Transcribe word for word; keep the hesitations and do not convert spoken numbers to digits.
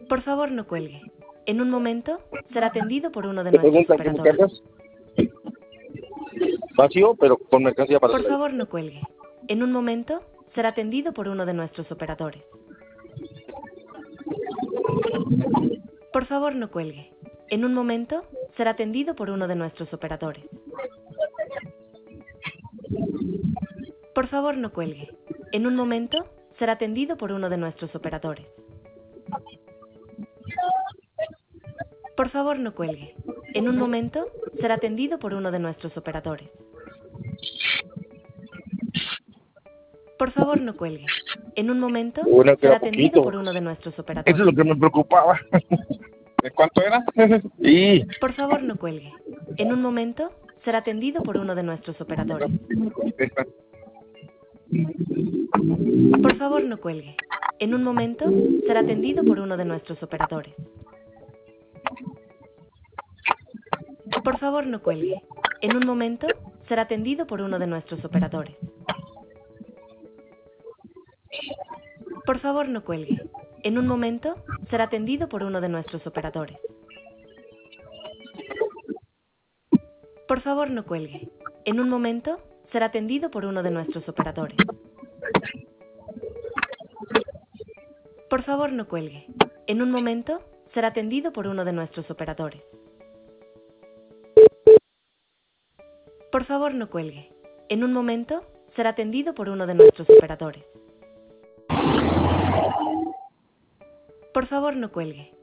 Por favor, no cuelgue. En un momento será atendido por uno de ¿Te nuestros preguntan qué me operadores. cargas? Vacío, pero con mercancía para Por salir. favor, no cuelgue. En un momento será atendido por uno de nuestros operadores. Por favor, no cuelgue. En un momento será atendido por uno de nuestros operadores. Por favor, no cuelgue. En un momento será atendido por uno de nuestros operadores. Por favor, no cuelgue. En un momento será atendido por uno de nuestros operadores. Por favor, no cuelgue. En un momento Bueno, que será era atendido poquito. por uno de nuestros Eso operadores. es lo que me preocupaba. ¿De cuánto era? Sí. Por favor, no cuelgue. En un momento será atendido por uno de nuestros operadores. Contesta. Por favor, no cuelgue. En un momento será atendido por uno de nuestros operadores. Por favor, no cuelgue. En un momento será atendido por uno de nuestros operadores. Por favor, no cuelgue. En un momento será atendido por uno de nuestros operadores. Por favor, no cuelgue. En un momento será atendido por uno de nuestros operadores. Por favor, no cuelgue. En un momento será atendido por uno de nuestros operadores. Por favor, no cuelgue. En un momento será atendido por uno de nuestros operadores. Por favor, no cuelgue.